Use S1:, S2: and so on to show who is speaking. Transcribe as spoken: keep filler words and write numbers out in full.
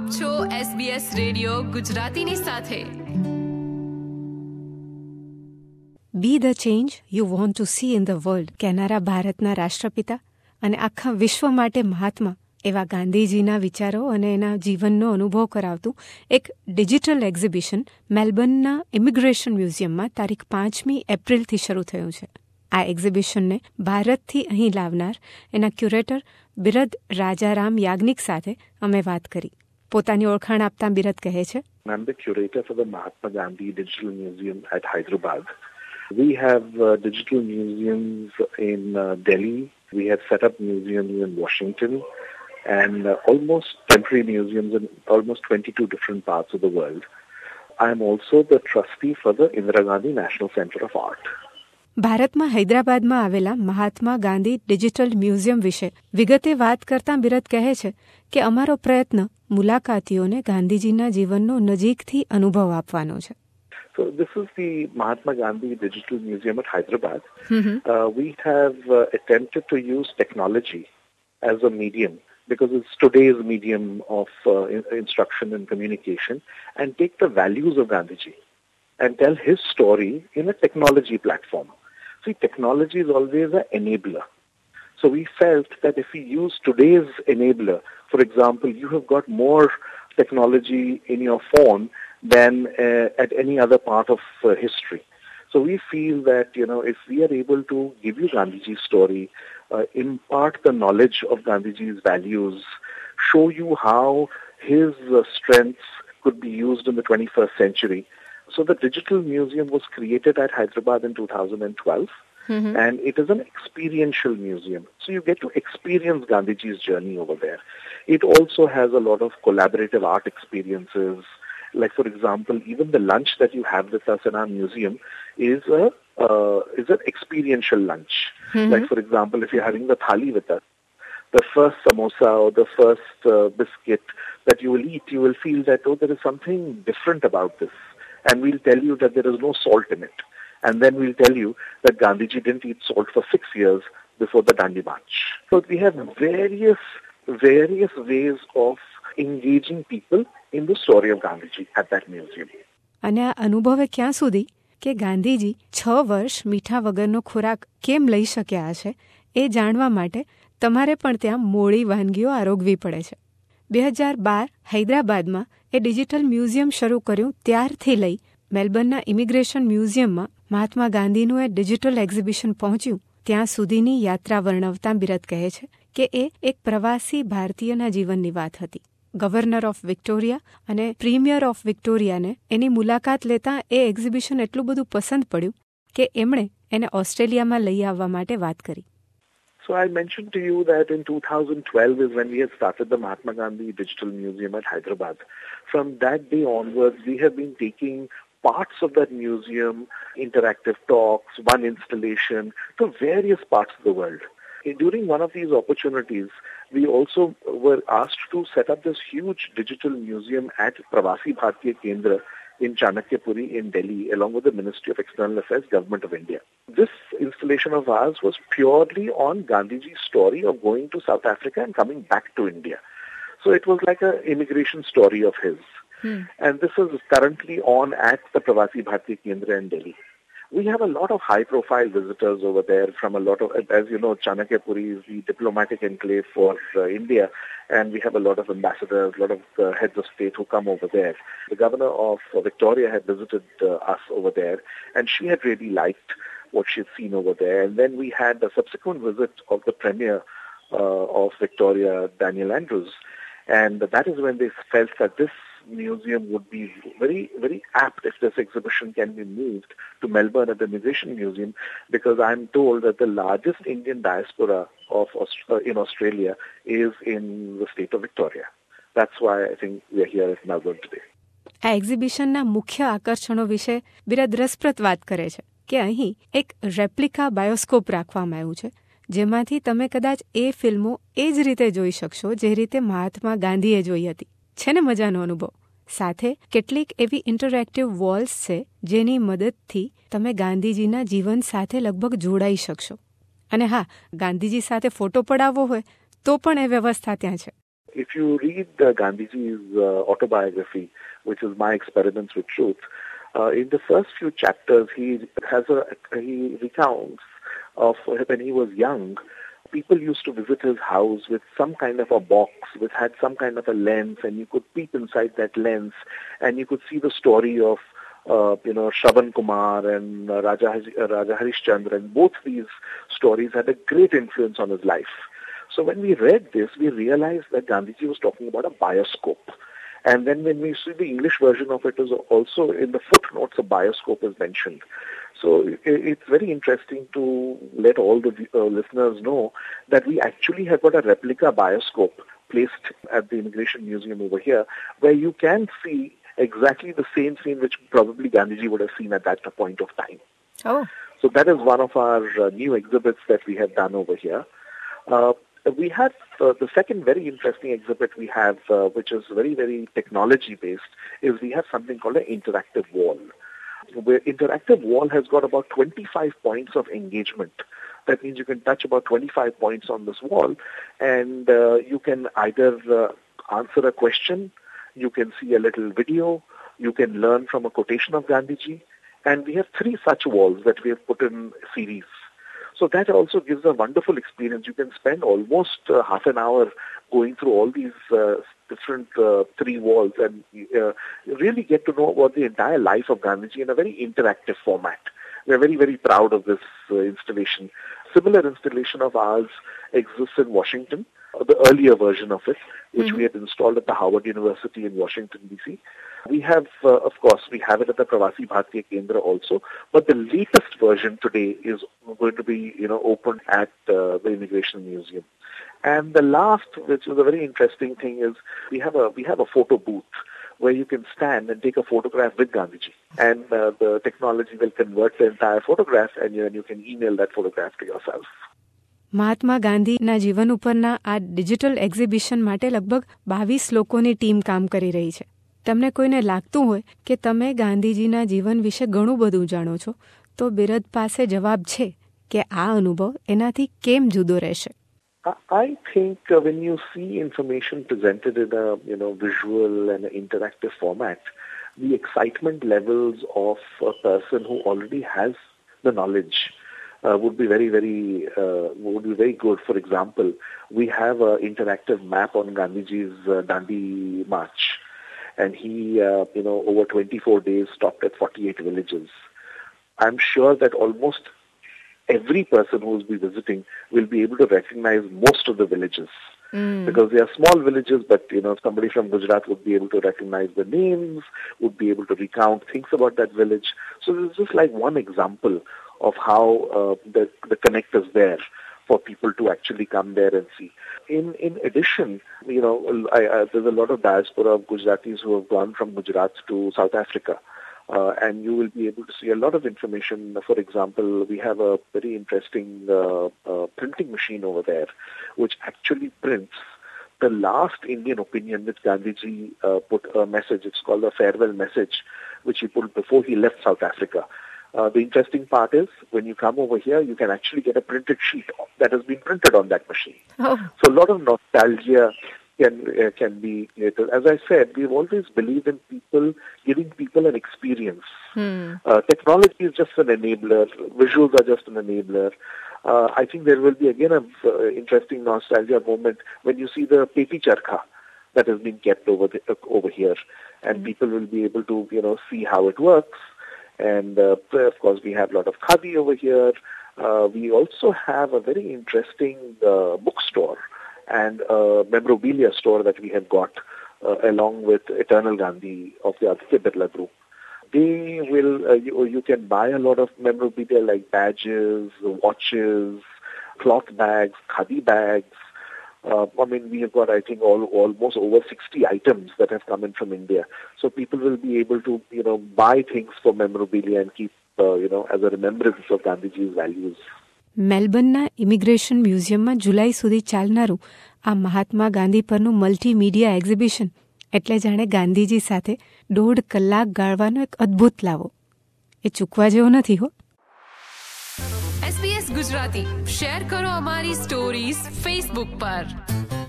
S1: આપ છો SBS radio ગુજરાતીની સાથે.
S2: Be the change you want to see in the world કહેનારા ભારતના રાષ્ટ્રપિતા અને આખા વિશ્વ માટે મહાત્મા એવા ગાંધીજીના વિચારો અને એના જીવનનો અનુભવ કરાવતું એક ડિજિટલ એક્ઝિબિશન મેલબર્નના ઇમિગ્રેશન મ્યુઝિયમમાં તારીખ પાંચમી એપ્રિલથી શરૂ થયું છે. આ એક્ઝિબિશનને ભારતથી અહીં લાવનાર એના ક્યુરેટર બિરદ રાજારામ યાજ્ઞિક સાથે અમે વાત કરી. પોતાની ઓળખાણ આપતા બિરદ કહે છે,
S3: I'm the curator for the Mahatma Gandhi Digital Museum at Hyderabad. We have uh, digital museums in uh, Delhi. We have set up museums in Washington and uh, almost temporary museums in almost twenty-two different parts of the world. I am also the trustee for the Indira Gandhi National Center of Art.
S2: ભારતમાં હૈદરાબાદમાં આવેલા Mahatma Gandhi digital museum વિશે વિગતે વાત કરતાં બિરદ કહે છે કે અમારો પ્રયત્ન મુલાકાતીઓને ગાંધીજીના જીવનનો નજીકથી અનુભવ આપવાનો છે.
S3: So this is the Mahatma Gandhi Digital Museum at Hyderabad. Mm-hmm. Uh, we have uh, attempted to use technology as a medium because it's today's medium of uh, instruction and communication and take the values of Gandhiji and tell his story in a technology platform. See, technology is always an enabler. So we felt that if we use today's enabler, for example, you have got more technology in your phone than uh, at any other part of uh, history. So we feel that, you know, if we are able to give you Gandhiji's story, uh, impart the knowledge of Gandhiji's values, show you how his uh, strengths could be used in the twenty-first century. So the Digital Museum was created at Hyderabad in two thousand twelve, mm-hmm. and it is an experiential museum. So you get to experience Gandhiji's journey over there. It also has a lot of collaborative art experiences. Like, for example, even the lunch that you have with us in our museum is a uh, is an experiential lunch. Mm-hmm. Like, for example, if you're having the thali with us, the first samosa or the first uh, biscuit that you will eat, you will feel that, oh, there is something different about this. And we'll tell you that there is no salt in it. And then we'll tell you that Gandhiji didn't eat salt for six years before the Dandi March. So we have various, various ways of engaging people in the story of Gandhiji at that museum.
S2: અને આ અનુભવે ક્યાં સુધી કે ગાંધીજી છ વર્ષ મીઠા વગરનો ખોરાક કેમ લઈ શક્યા હશે એ જાણવા માટે તમારે પણ ત્યાં મોડી વાનગીઓ આરોગવી પડે છે. બે હજાર બાર હૈદરાબાદમાં એ ડિજિટલ મ્યુઝિયમ શરૂ કર્યું ત્યારથી લઈ મેલબર્નના ઇમિગ્રેશન મ્યુઝિયમમાં મહાત્મા ગાંધીનું એ ડિજિટલ એક્ઝિબિશન પહોંચ્યું ત્યાં સુધીની યાત્રા વર્ણવતા બિરદ કહે છે કે એ એક પ્રવાસી ભારતીયના જીવનની વાત હતી. ગવર્નર ઓફ વિક્ટોરિયા અને પ્રીમિયર ઓફ વિક્ટોરિયાને એની મુલાકાત લેતા એ એક્ઝિબિશન એટલું બધું પસંદ પડ્યું કે એમણે એને ઓસ્ટ્રેલિયામાં લઈ આવવા માટે વાત કરી.
S3: So I mentioned to you that in two thousand twelve is when we had started the Mahatma Gandhi Digital Museum at Hyderabad. From that day onwards, we have been taking parts of that museum, interactive talks, one installation, to various parts of the world. During one of these opportunities, we also were asked to set up this huge digital museum at Pravasi Bharatiya Kendra in Chanakyapuri in Delhi, along with the Ministry of External Affairs, Government of India. This installation of ours was purely on Gandhiji's story of going to South Africa and coming back to India. So it was like an immigration story of his. Hmm. And this is currently on at the Pravasi Bharatiya Kendra in Delhi. We have a lot of high-profile visitors over there from a lot of, as you know, Chanakyapuri is the diplomatic enclave for uh, India, and we have a lot of ambassadors, a lot of uh, heads of state who come over there. The governor of uh, Victoria had visited uh, us over there, and she had really liked what she had seen over there. And then we had a subsequent visit of the Premier uh, of Victoria, Daniel Andrews, and that is when they felt that this museum would be very, very apt if this exhibition can be moved to Melbourne at the Immigration Museum, because I'm told that the largest Indian diaspora of uh, in Australia is in the state of Victoria. That's why I think we are here at Melbourne today.
S2: આ એક્ઝિબિશનના મુખ્ય આકર્ષણો વિશે બિરદ રસપ્રદ વાત કરે છે કે અહીં એક રેપ્લિકા બાયોસ્કોપ રાખવામાં આવ્યું છે જેમાંથી તમે કદાચ એ ફિલ્મો એ જ રીતે જોઈ શકશો જે રીતે મહાત્મા ગાંધીએ જોઈ હતી. છે ને મજાનો અનુભવ. સાથે કેટલીક એવી ઇન્ટરેક્ટિવ વોલ્સ છે જેની મદદથી તમે ગાંધીજીના જીવન સાથે લગભગ જોડાઈ શકશો. અને હા, ગાંધીજી સાથે ફોટો પડાવવો હોય તો પણ એ વ્યવસ્થા ત્યાં છે.
S3: If you read uh, Gandhiji's uh, autobiography, which is My Experiments with Truth, uh, in the first few chapters, he has a he recounts of when he was young. People used to visit his house with some kind of a box, which had some kind of a lens, and you could peep inside that lens, and you could see the story of, uh, you know, Shravan Kumar and uh, Raja, uh, Raja Harishchandra, and both these stories had a great influence on his life. So when we read this, we realized that Gandhiji was talking about a bioscope. And then when we see the English version of it, is also in the footnotes, a bioscope is mentioned. So it's very interesting to let all the uh, listeners know that we actually have got a replica bioscope placed at the Immigration Museum over here, where you can see exactly the same scene which probably Gandhiji would have seen at that point of time.
S2: Oh.
S3: So that is one of our uh, new exhibits that we have done over here. Uh, we have uh, the second very interesting exhibit we have, uh, which is very, very technology-based, is we have something called an interactive wall. Where interactive wall has got about twenty-five points of engagement. That means you can touch about twenty-five points on this wall, and uh, you can either uh, answer a question, you can see a little video, you can learn from a quotation of Gandhiji, and we have three such walls that we have put in series. So that also gives a wonderful experience. You can spend almost uh, half an hour going through all these uh, different uh, three walls and uh, really get to know about the entire life of Gandhiji in a very interactive format. We are very, very proud of this uh, installation. Similar installation of ours exists in Washington, uh, the earlier version of it, which mm-hmm. we had installed at the Howard University in Washington, D C We have, uh, of course, we have it at the Pravasi Bharatiya Kendra also, but the latest version today is going to be, you know, opened at uh, the Immigration Museum. And the last, which is a very interesting thing, is we have a we have a photo booth where you can stand and take a photograph with Gandhiji, and uh, the technology will convert the entire photograph, and you, and you can email that photograph to yourself.
S2: મહાત્મા ગાંધીના જીવન ઉપરના આ digital exhibition માટે લગભગ બાવીસ લોકોની team કામ કરી રહી છે. તમને કોઈને લાગતું હોય કે તમે ગાંધીજીના જીવન વિશે ઘણું બધું જાણો છો, તો બિરદ પાસે જવાબ છે કે આ અનુભવ એનાથી કેમ જુદો રહેશે?
S3: I think uh, when you see information presented in a, you know, visual and interactive format, the excitement levels of a person who already has the knowledge uh, would be very, very, uh, would be very good. For example, we have an interactive map on Gandhiji's uh, Dandi March, and he, uh, you know, over twenty-four days stopped at forty-eight villages. I'm sure that almost every person who will be visiting will be able to recognize most of the villages. Mm. Because they are small villages, but, you know, somebody from Gujarat would be able to recognize the names, would be able to recount things about that village. So this is just like one example of how uh, the, the connect is there for people to actually come there and see. In in addition, you know, I, I, there's a lot of diaspora of Gujaratis who have gone from Gujarat to South Africa. Uh, and you will be able to see a lot of information. For example, we have a very interesting uh, uh, printing machine over there, which actually prints the last Indian opinion which Gandhiji uh, put a message. It's called a farewell message, which he put before he left South Africa. Uh, the interesting part is, when you come over here, you can actually get a printed sheet that has been printed on that machine. Oh. So a lot of nostalgia can uh, can be created. As I said, we've always believed in people, giving people an experience. Hmm. Uh, technology is just an enabler. Visuals are just an enabler. Uh, I think there will be again an uh, interesting nostalgia moment when you see the Peti Charkha that has been kept over the, uh, over here, and hmm. people will be able to, you know, see how it works. And uh, of course, we have a lot of khadi over here. Uh, we also have a very interesting uh, bookstore and a memorabilia store that we have got uh, along with Eternal Gandhi of the Aditya Birla Group. They will, uh, you, you can buy a lot of memorabilia like badges, watches, cloth bags, khadi bags. Uh, I mean, we have got, I think, all, almost over sixty items that have come in from India. So people will be able to, you know, buy things for memorabilia and keep, uh, you know, as a remembrance of Gandhiji's values.
S2: મેલબર્નના immigration મ્યુઝિયમમાં જુલાઈ સુધી ચાલનારું આ મહાત્મા ગાંધી પરનું multimedia exhibition એટલે જાણે ગાંધીજી સાથે દોઢ કલાક ગાળવાનો એક અદ્ભુત લાવો. એ ચૂકવા જેવો નથી હો.
S1: એસબીએસ ગુજરાતી શેર કરો અમારી સ્ટોરીઝ ફેસબુક પર.